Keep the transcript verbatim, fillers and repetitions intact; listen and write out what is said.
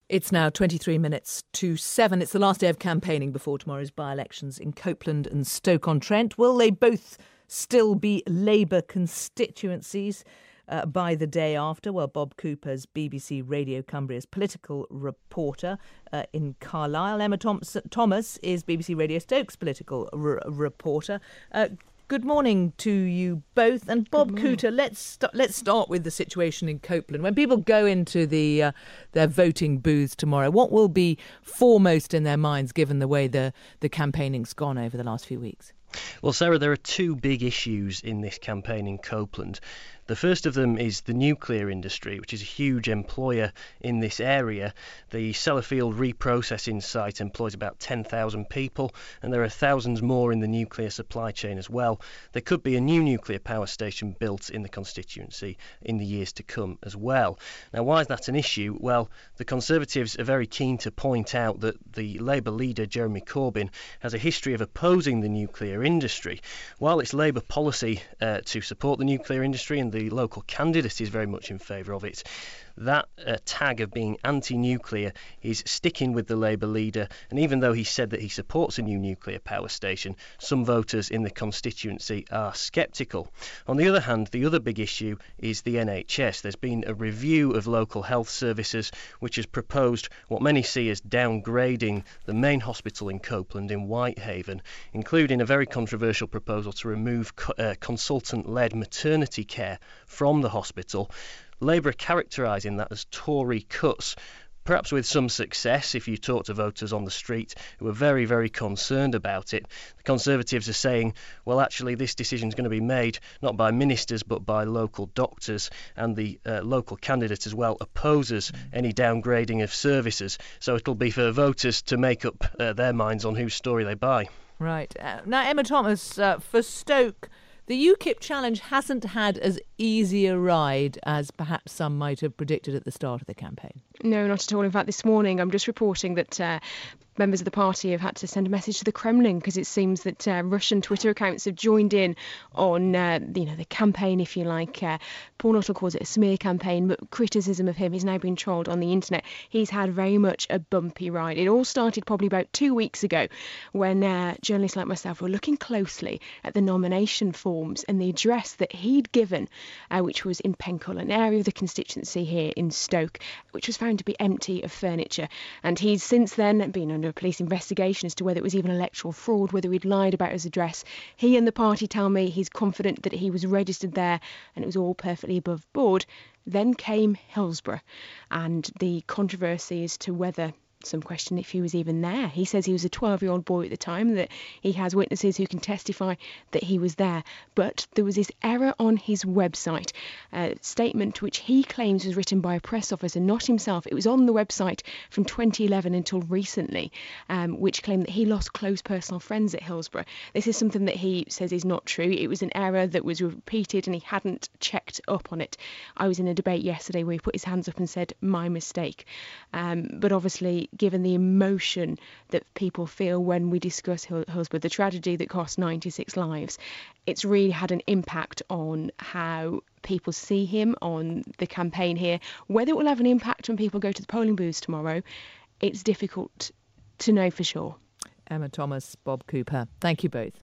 It's now twenty-three minutes to seven. It's the last day of campaigning before tomorrow's by-elections in Copeland and Stoke-on-Trent. Will they both still be Labour constituencies uh, by the day after? Well, Bob Cooper's B B C Radio Cumbria's political reporter uh, in Carlisle. Emma Thomas, Thomas is B B C Radio Stoke's political r- reporter. Uh, Good morning to you both. And Bob Cooter, let's st- let's start with the situation in Copeland. When people go into the uh, their voting booths tomorrow, what will be foremost in their minds, given the way the the campaigning's gone over the last few weeks? Well, Sarah, there are two big issues in this campaign in Copeland. The first of them is the nuclear industry, which is a huge employer in this area. The Sellafield reprocessing site employs about ten thousand people, and there are thousands more in the nuclear supply chain as well. There could be a new nuclear power station built in the constituency in the years to come as well. Now, why is that an issue? Well, the Conservatives are very keen to point out that the Labour leader, Jeremy Corbyn, has a history of opposing the nuclear industry. While it's Labour policy uh, to support the nuclear industry, and the local candidate is very much in favour of it, that uh, tag of being anti-nuclear is sticking with the Labour leader, and even though he said that he supports a new nuclear power station, some voters in the constituency are sceptical. On the other hand, the other big issue is the N H S. There's been a review of local health services which has proposed what many see as downgrading the main hospital in Copeland in Whitehaven, including a very controversial proposal to remove co- uh, consultant-led maternity care from the hospital. Labour are characterising that as Tory cuts, perhaps with some success if you talk to voters on the street who are very, very concerned about it. The Conservatives are saying, well, actually, this decision is going to be made not by ministers but by local doctors, and the uh, local candidate as well opposes any downgrading of services. So it'll be for voters to make up uh, their minds on whose story they buy. Right. Uh, now, Emma Thomas, uh, for Stoke, the U KIP challenge hasn't had as easy a ride as perhaps some might have predicted at the start of the campaign. No, not at all. In fact, this morning I'm just reporting that uh, members of the party have had to send a message to the Kremlin because it seems that uh, Russian Twitter accounts have joined in on uh, you know, the campaign, if you like. Uh, Paul Nuttall calls it a smear campaign, but criticism of him is now being trolled on the internet. He's had very much a bumpy ride. It all started probably about two weeks ago when uh, journalists like myself were looking closely at the nomination forms and the address that he'd given, uh, which was in Pencull, an area of the constituency here in Stoke, which was found to be empty of furniture. And he's since then been under a police investigation as to whether it was even electoral fraud, whether he'd lied about his address. He and the party tell me he's confident that he was registered there and it was all perfectly above board. Then came Hillsborough and the controversy as to whether some question if he was even there. He says he was a twelve-year-old boy at the time, that he has witnesses who can testify that he was there. But there was this error on his website, a statement which he claims was written by a press officer, not himself. It was on the website from twenty eleven until recently, um, which claimed that he lost close personal friends at Hillsborough. This is something that he says is not true. It was an error that was repeated and he hadn't checked up on it. I was in a debate yesterday where he put his hands up and said, my mistake. Um, but obviously, given the emotion that people feel when we discuss Hillsborough, the tragedy that cost ninety-six lives, it's really had an impact on how people see him on the campaign here. Whether it will have an impact when people go to the polling booths tomorrow, it's difficult to know for sure. Emma Thomas, Bob Cooper, thank you both.